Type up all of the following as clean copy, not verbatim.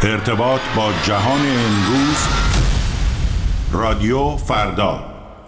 ارتباط با جهان امروز، رادیو فردا.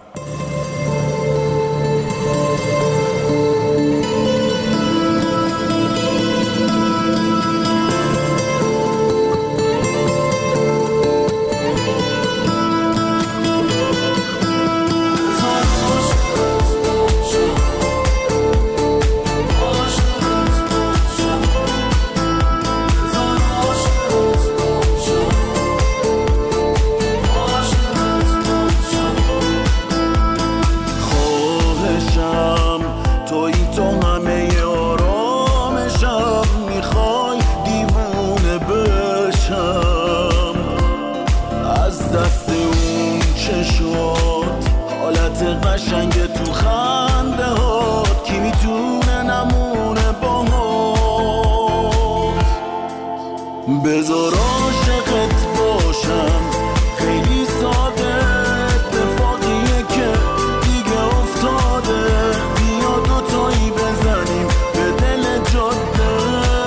بذار عاشقت باشم، خیلی ساده، اتفاقیه که دیگه افتاده، بیا دوتایی بزنیم به دل جاده.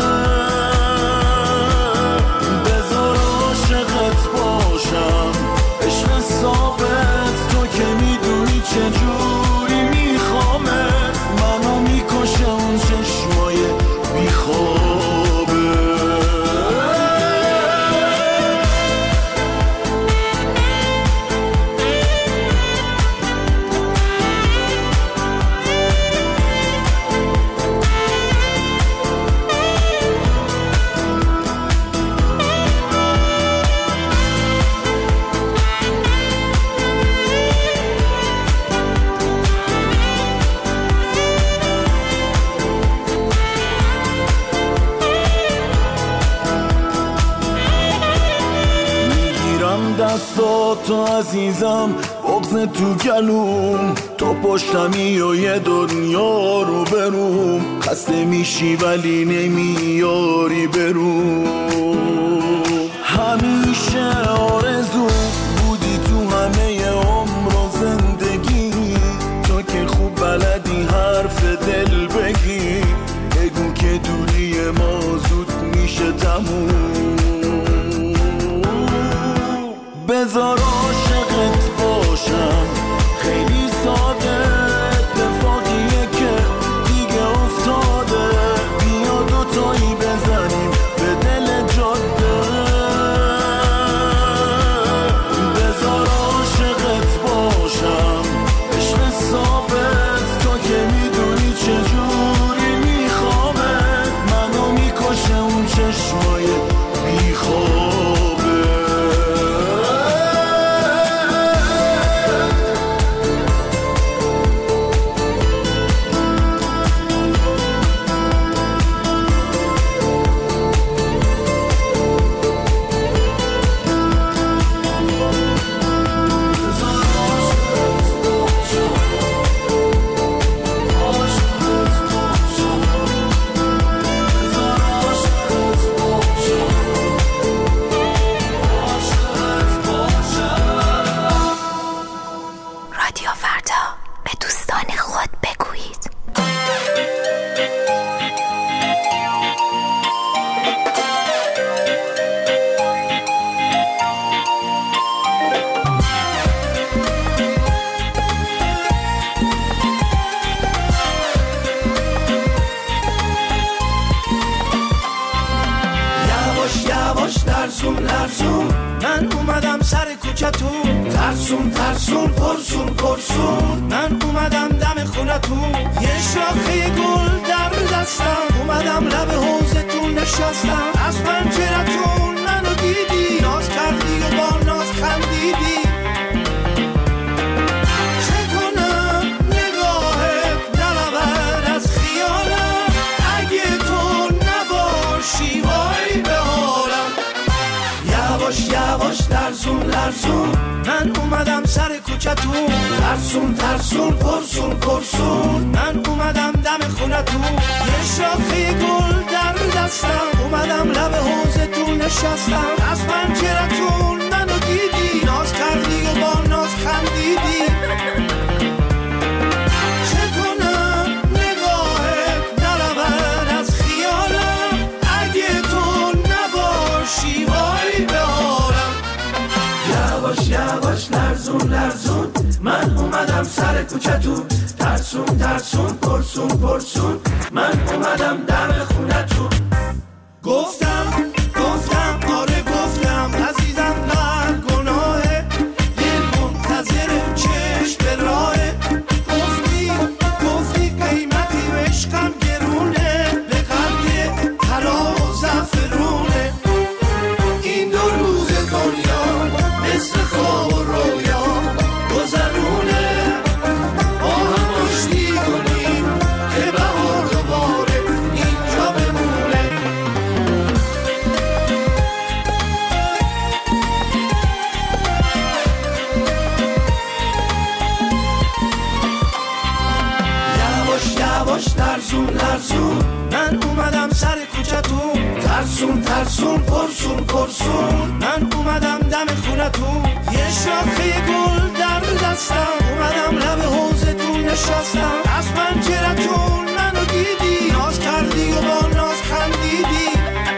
بذار عاشقت باشم، عشق ثابت، تو که میدونی چجوری میخوامت، منو میکشه اون چشمای بیخوابه. دستاتو عزیزم، بغض تو گلوم، تو پشتمی و یه دنیا رو بروم، خسته میشی ولی نمیاری بروم. همیشه آرزو بودی تو همه عمر و زندگی، تو که خوب بلدی حرف دل بگی، بگو که دوری ما زود میشه تموم. بذار عاشقت باشم، خیلی ساده، اتفاقیه که دیگه افتاده، بیا دوتایی بزنیم به دل جاده. بذار عاشقت باشم، عشق ثابت، تو که میدونی چجوری میخوامت، منو میکشه اون چشمای بیخوابه. من اومدم سر کوچتون، ترسون ترسون پرسون پرسون، من اومدم دم خونتون، یه شاخه گل در دستم، اومدم لب حوضتون نشستم، از پنجرتون منو دیدی، ناز کردی و با ناز خندیدی. چه کنم نگاهت نرود از خیالم، اگه تو نباشی وای به حالم. یواش یواش لرزون لرزون، من اومدم سر کوچتون، ترسون ترسون پرسون پرسون، من اومدم دم خونتون، یه شاخه گل در دستم، اومدم لب حوضتون نشستم، از پنجرتون منو دیدی، ناز کردی و با ناز خندیدی. چه کنم نگاهت نرود از خیالم، اگه تو نباشی وای سر کوچتون، ترسون ترسون پرسون پرسون، من اومدم دم خونتون. گفتم آره گفتم عزیزم نه گناهه، دل منتظر چشم به راهه. گفتی قیمتی عشقم گرونه، به قلب طلا و زعفرونه. این دو روز دنیا مثل خواب و رویا گذرونه، با هم آشتی کنیم که بهار دوباره اینجا بمونه. یواش لرزون لرزون، من اومدم سر کوچتون، ترسون ترسون پرسون پرسون، من اومدم دم خونتون. یه شاخه گل در دستم، اومدم لب حوضتون نشستم. از پنجرتون منو دیدی، ناز کردی و با ناز خندیدی.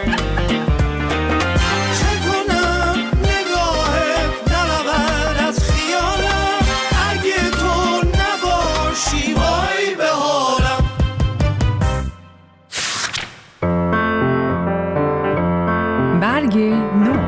چه کنم نگاهت نرود از خیالم، اگه تو نباشی وای به حالم. برگ نو.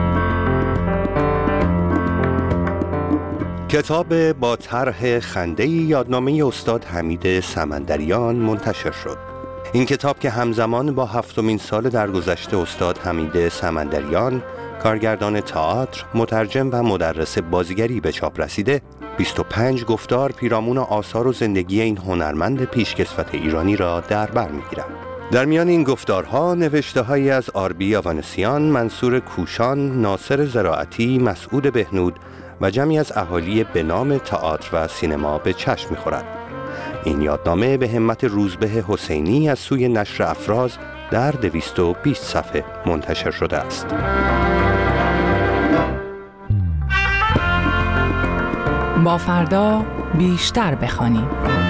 کتاب با طرح خنده یادنامه استاد حمید سمندریان منتشر شد. این کتاب که همزمان با 7مین سال درگذشت استاد حمید سمندریان، کارگردان تئاتر، مترجم و مدرس بازیگری به چاپ رسیده، 25 گفتار پیرامون آثار و زندگی این هنرمند پیشکسوت ایرانی را در بر می‌گیرد. در میان این گفتارها نوشته‌هایی از آربی آوانسیان، منصور کوشان، ناصر زراعتی، مسعود بهنود و جمعی از اهالی به نام تئاتر و سینما به چشم می‌خورد. این یادنامه به همت روزبه حسینی از سوی نشر افراز در 220 صفحه منتشر شده است. با فردا بیشتر بخوانیم.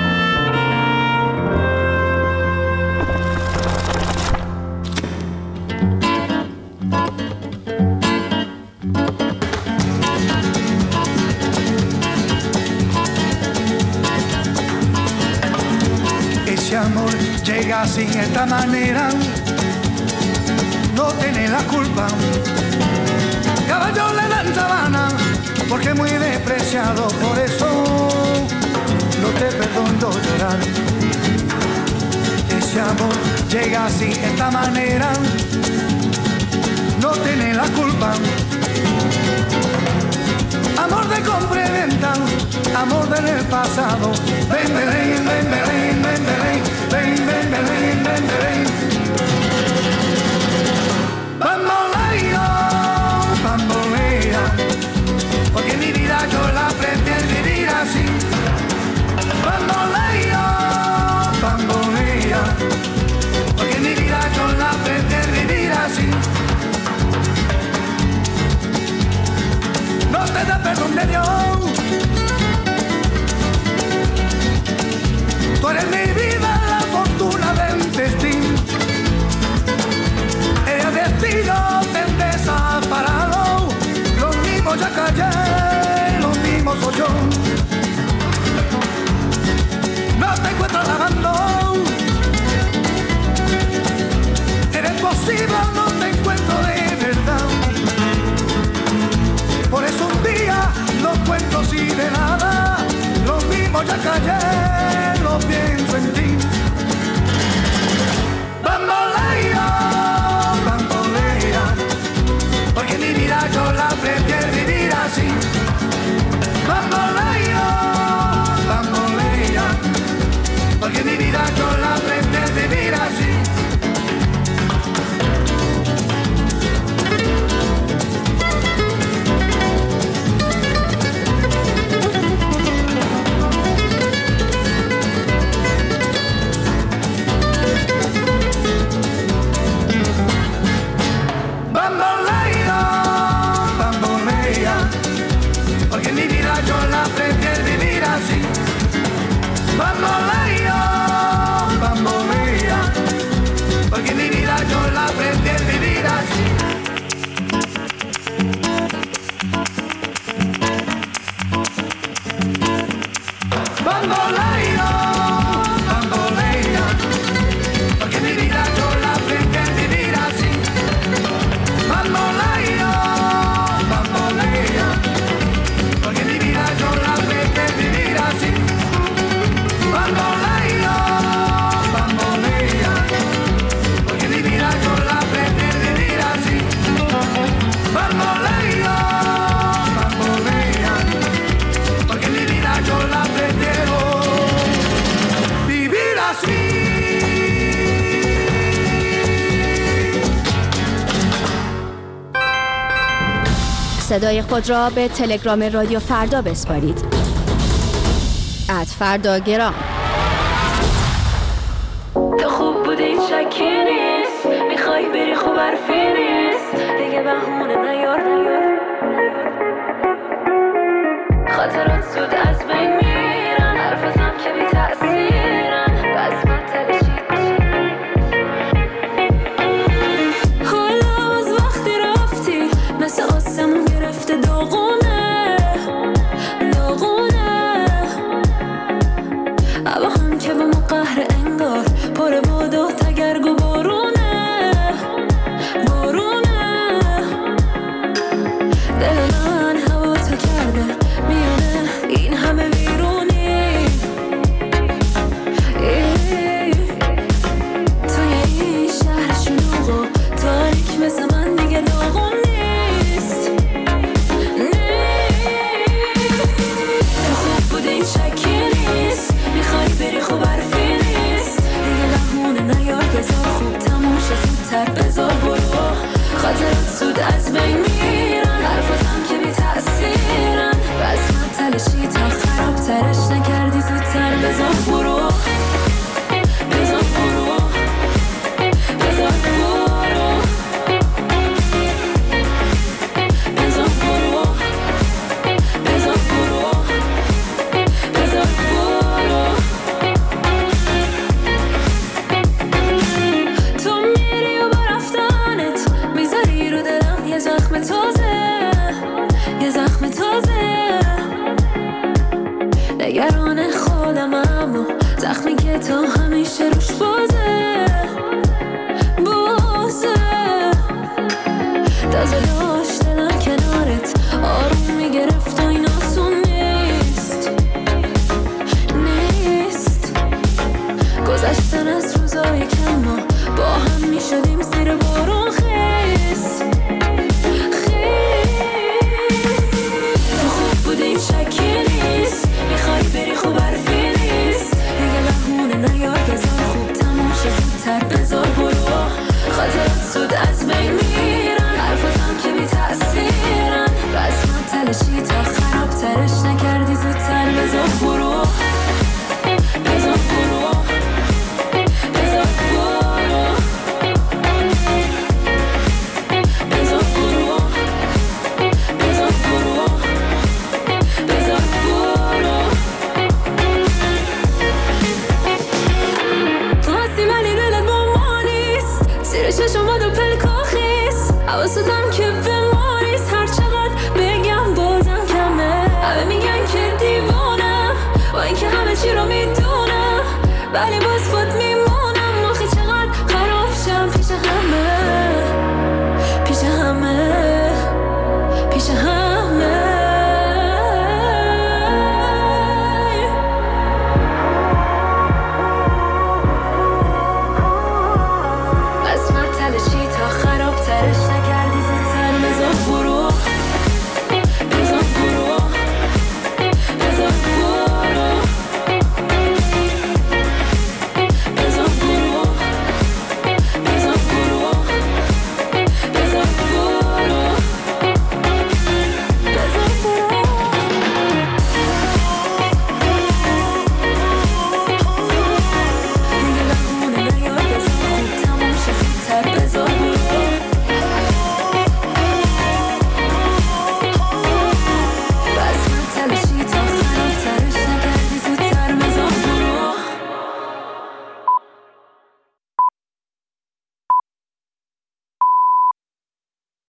Ese amor llega sin esta manera, no tiene la culpa. Caballo le dan sabana, porque muy despreciado, por eso no te perdono llorar. Ese amor llega así, esta manera, no tiene la culpa. Amor de compra y venta, amor del pasado. Ven, ven, ven, ven, ven, ven, ven, ven, ven, ven, ven, ven. Bamboleo, bambolea, porque mi vida yo la prefiero vivir así. Bamboleo, bambolea, porque mi vida yo la prefiero vivir así. No te da perdón de Dios. Tú eres mi vida, la fortuna del destino. صدای خود را به تلگرام رادیو فردا بسپارید. @فرداگرام. تو خوب بودی شکی نیست، میخوای بری خوب حرفی نیست، دیگه بهونه نیار خاطرات زود از بین میرن، حرفتم که بی تأثیرن، بس من تلشید حالا از وقتی رفتی مثل آسمون گرفته داغونه اما هم که به ما قهر انگار پر باد و تگرگ و بارونه دل من هوا تو کرده میونه این همه بیرونی توی این شهر شلوغ و تاریک مثل من دیگه داغون نیست تو خوب بودی شکی نیست، میخوای بری خوب حرفی نیست، دیگه بهونه نیار بذار خوب تموم شه زودتر بذار برو خاطرات زود از بین میرن، حرفاتم که بی تأثیرن، بس من تلشی تا خراب ترش نکردی زودتر بذار برو بذار برو بذار برو بذار برو بذار برو بذار برو تو میری و با رفتنت میذاری رو دلم یه زخم تازه نگران خودم اما زخمی که تا همیشه روش بازه تازه داشت دلم کنارت آروم میگرفت و این آسون نیست گذشتن از روزای کم ما با هم میشدیم زیر بارون خیس تو خوب بودیم شکی نیست، میخوای بری خوب حرفی نیست، دیگه بهونه نیار بذار خوب تموم شه زودتر بذار برو خاطرات زود از بین میرن، حرفاتم که بی تأثیرن، بس من تلشی تا خراب ترش نکردی زودتر بذار برو بذار برو بذار برو بذار برو بذار برو بذار برو تو هستی ولی دلت با ما نیست، زیر چشمات و پلکا خیس، حواستم که به ما نیست، هر چقدر بگم بازم کمه، همه میگن که دیوانم با اینکه همه چی رو میدونم ولی